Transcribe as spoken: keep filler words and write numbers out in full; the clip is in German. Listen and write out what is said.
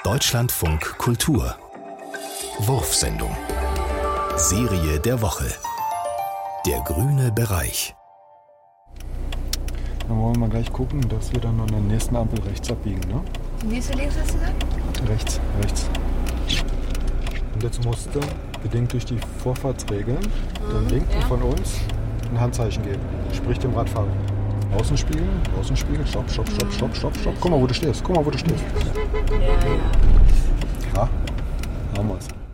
Deutschlandfunk Kultur. Wurfsendung. Serie der Woche. Der grüne Bereich. Dann wollen wir mal gleich gucken, dass wir dann an der nächsten Ampel rechts abbiegen, ne? Die nächste links hast du gesagt? Rechts, rechts. Und jetzt musst du, bedingt durch die Vorfahrtsregeln, dem Linken ja. von uns ein Handzeichen geben. Sprich dem Radfahrer. Außenspiegel, Außenspiegel, stopp, stopp, stopp, stopp, stopp, stopp. Guck mal, wo du stehst, guck mal, wo du stehst. Ja, ja. Ja, haben wir's.